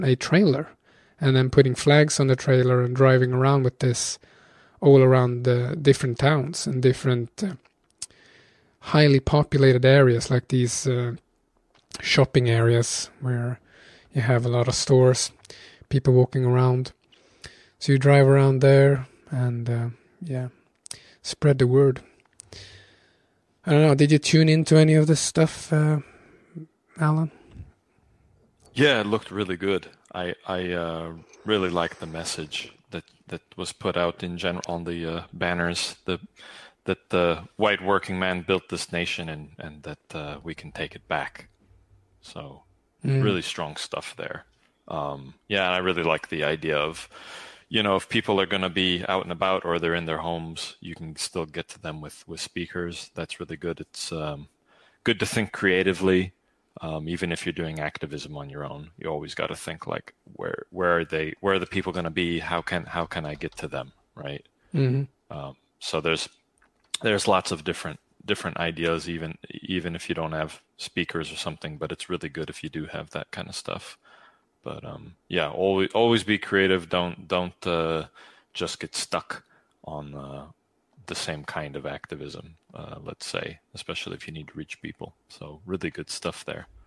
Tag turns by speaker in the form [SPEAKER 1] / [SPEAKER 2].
[SPEAKER 1] a trailer and then putting flags on the trailer and driving around with this all around the different towns and different highly populated areas, like these shopping areas where you have a lot of stores, people walking around. So you drive around there and spread the word. I don't know, did you tune into any of this stuff, Alan?
[SPEAKER 2] Yeah, it looked really good. I really liked the message that was put out in general on the banners. That the white working man built this nation and that we can take it back. So really strong stuff there. Yeah, and I really like the idea of, if people are going to be out and about or they're in their homes, you can still get to them with speakers. That's really good. It's good to think creatively. Even if you're doing activism on your own, you always got to think like, where are they? Where are the people going to be? How can I get to them? Right. So there's lots of different ideas, even if you don't have speakers or something. But it's really good if you do have that kind of stuff. But yeah, always be creative. Don't just get stuck on the same kind of activism. Let's say, especially if you need to reach people. So really good stuff there.